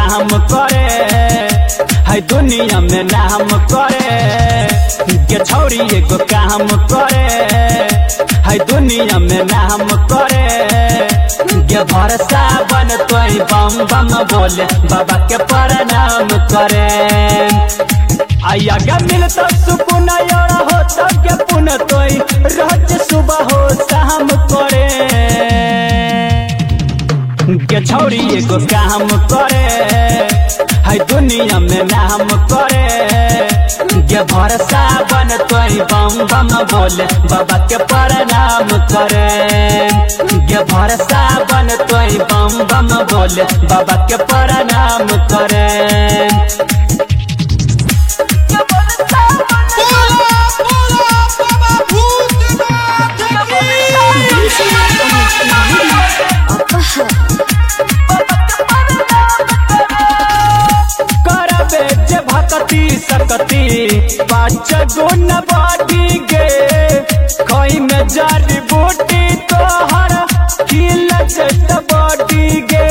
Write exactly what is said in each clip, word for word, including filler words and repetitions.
काम करे है दुनिया में नाम करे के छौरी एगो काम करे है दुनिया में नाम करे के भरसा बन तोई बम बम बोले बाबा के प्रणाम करे आया के मिलता सुकून यार हो तब के पुन तोई रोज सुबह हो शाम करे के छौरी एगो काम करे है दुनिया में नाम करे के भरसा बन तोई बम बम बोले बाबा के प्रणाम करे के भरसा बन तोई बम बम बोले बाबा के प्रणाम करे सकती पाँच गुण बाटी गे कोई में जारी बूटी तो हर खिल बॉडी गे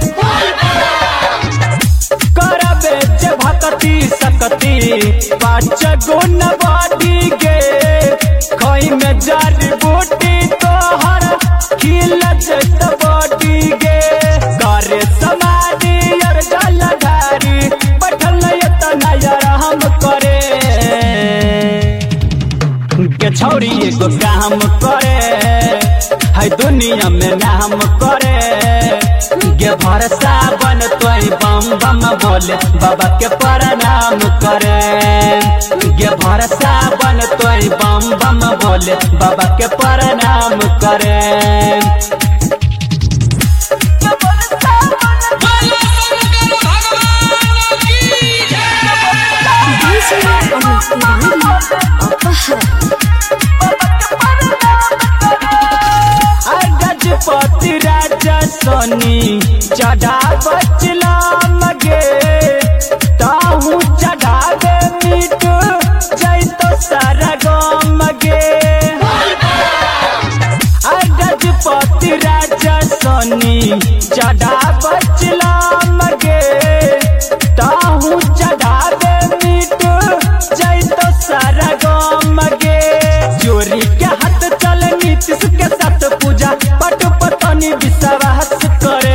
करबे जे भक्ति सकती पाँच गुण बाटी गे कोई में जारी बूटी तो हर खिल बॉडी गे करे समाधि और जलधारी बैठल तना यार हम करे के छौरी एगो काम करे है दुनिया में नाम करे के भरसा बन तोई बम बम बोले बाबा के प्रणाम करे के भरसा बन तोई बम बम बोले बाबा के प्रणाम करे गजपति राजा सोनी चढ़ा बचला मगे ताहू चढ़ावे मीट जैतो सारा गाँव मगे गजपति राजा सोनी चढ़ा बचला मगे ताहू चढ़ावे मीट जैतो सारा गाँव मगे चोरी के हाथ चल नीतीश के साथ पूजा पट पतनी विश्वास करे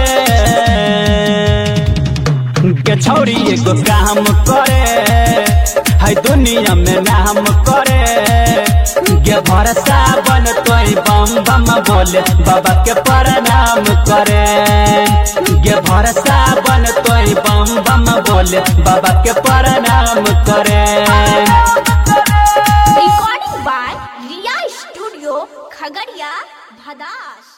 के छौरी एगो काम करे है दुनिया में नाम करे के भरसा बन तोई बम बम बोले बाबा के प्रणाम करे के भरसा बन तोई बम बम बोले बाबा के प्रणाम करे recording by Riya studio Khagaria Bhadas.